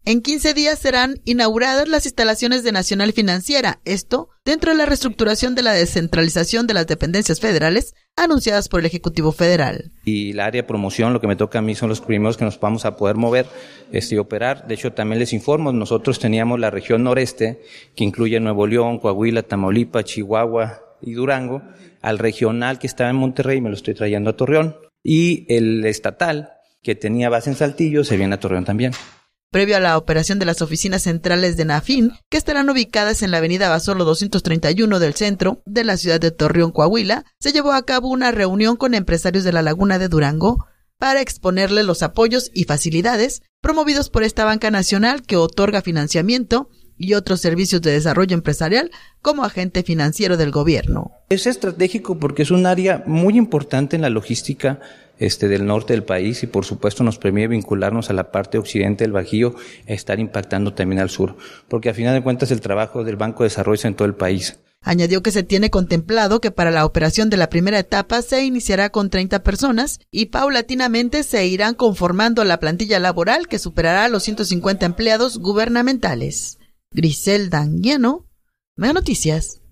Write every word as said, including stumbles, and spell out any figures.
En quince días serán inauguradas las instalaciones de Nacional Financiera, esto dentro de la reestructuración de la descentralización de las dependencias federales anunciadas por el Ejecutivo Federal. Y el área de promoción, lo que me toca a mí son los primeros que nos vamos a poder mover este, y operar. De hecho, también les informo, nosotros teníamos la región noreste, que incluye Nuevo León, Coahuila, Tamaulipas, Chihuahua y Durango. Al regional que estaba en Monterrey me lo estoy trayendo a Torreón. Y el estatal, que tenía base en Saltillo, se viene a Torreón también. Previo a la operación de las oficinas centrales de Nafin, que estarán ubicadas en la avenida Basolo doscientos treinta y uno del centro de la ciudad de Torreón, Coahuila, se llevó a cabo una reunión con empresarios de la Laguna de Durango para exponerle los apoyos y facilidades promovidos por esta banca nacional que otorga financiamiento y otros servicios de desarrollo empresarial como agente financiero del gobierno. Es estratégico porque es un área muy importante en la logística este del norte del país y por supuesto nos permite vincularnos a la parte occidente del Bajío e estar impactando también al sur, porque a final de cuentas el trabajo del Banco de Desarrollo es en todo el país. Añadió que se tiene contemplado que para la operación de la primera etapa se iniciará con treinta personas y paulatinamente se irán conformando la plantilla laboral que superará los ciento cincuenta empleados gubernamentales. Griselda Anguiano, Mega Noticias.